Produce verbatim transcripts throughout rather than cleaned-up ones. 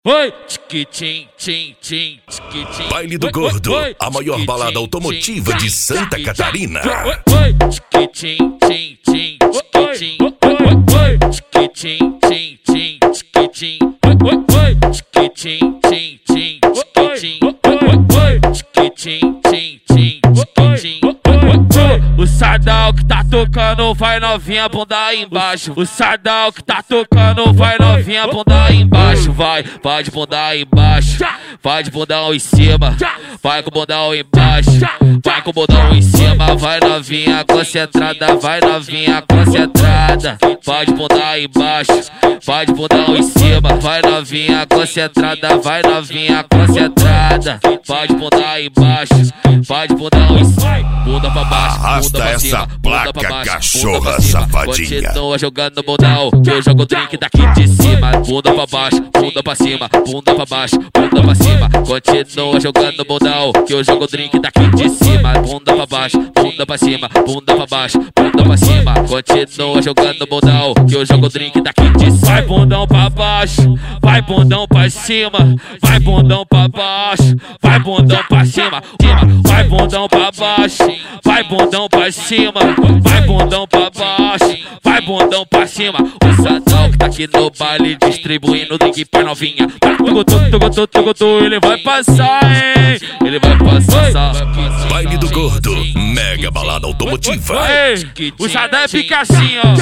Oi, tiquitim, tim, tim, tiquitim. Baile do Gordo, a maior balada automotiva de Santa Catarina. Oi, tiquitim, tim, tim, tiquitim. Oi, tiquitim, tim, tim, tiquitim. Oi, tiquitim, tim, tim, tiquitim. Oi, tiquitim, tim, tim, tiquitim. O Sardal que tá tocando vai novinha, bunda aí embaixo. O Sardal que tá tocando vai novinha, bunda aí embaixo. Vai, vai de bundão embaixo, vai de bundão em cima, vai com o bundão embaixo, vai com o bundão em cima. Vai novinha concentrada, vai novinha concentrada. Vai de bundão embaixo, vai de bundão em cima, vai novinha concentrada, vai novinha concentrada. Vai de bundão embaixo, vai de bundão em cima. Bunda pra baixo, arrasta bunda pra essa cima, placa, bunda pra baixo, cachorra bunda pra cima. safadinha. Continua jogando bundão, que eu jogo o drink daqui de cima. Bunda pra baixo, bunda pra cima, bunda pra baixo, bunda pra cima. Continua jogando bundão, que eu jogo o drink daqui de cima. Bunda pra baixo, bunda pra cima, bunda pra baixo, bunda pra cima. Continua jogando bundão, que eu jogo o drink daqui de cima. Vai bundão pra baixo, vai bundão pra cima, vai bundão pra baixo, vai bundão pra cima, vai bundão pra baixo, vai bundão pra cima, vai bundão pra baixo, vai bundão pra cima. O Sardal que tá aqui no baile distribuindo drink pra novinha. Tugu, tugu, tugu, tugu, tugu, tugu, ele vai passar, hein? Ele vai passar. Baile do Gordo, mega balada automotiva. Ei, o Sardal é pica assim, ó.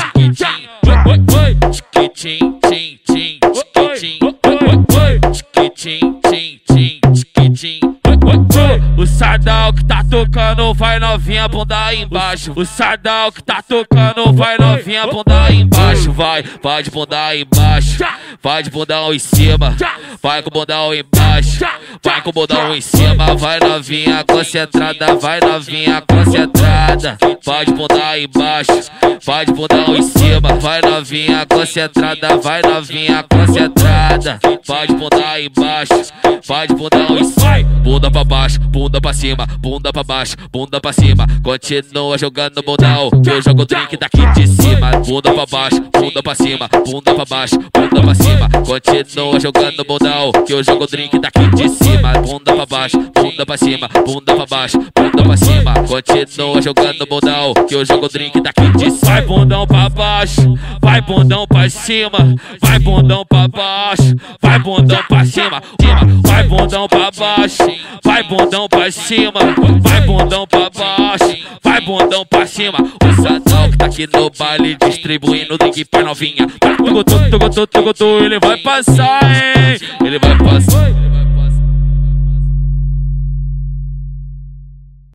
Tiquitim, tim, tim, tiquitim. Tiquitim, tim, tim, tiquitim. O Sardal que tá tocando vai novinha, bunda aí embaixo. O Sardal que tá tocando vai novinha, bunda aí embaixo. Vai, vai de bunda aí embaixo, vai de bundão em cima, vai com o bundão embaixo, vai com o bundão em cima. Vai novinha concentrada, vai novinha concentrada. Vai de bunda aí embaixo, vai de bundão em cima, vai novinha concentrada, vai novinha concentrada. Vai de bunda aí embaixo, vai de bundão em cima. Bunda pra baixo, bunda pra cima, bunda pra baixo, bunda pra cima. Continua jogando bundão, que eu jogo o drink daqui de cima. Bunda pra baixo, bunda pra cima, bunda pra baixo, bunda pra cima. Continua jogando bundão, que eu jogo o drink daqui de cima. Bunda pra baixo, bunda pra cima, bunda pra baixo, bunda pra cima. Continua jogando bundão, que eu jogo o drink daqui de cima. Vai bundão pra baixo, vai bundão pra cima, vai bundão pra baixo, vai bundão pra cima, vai bundão pra baixo, vai bundão pra cima, vai bundão pra baixo, vai bundão pra cima. O Sardal que tá aqui no baile distribuindo drink pra novinha. Tugu, tugu, tugu, tugu, tugu, ele vai passar, hein? Ele vai passar.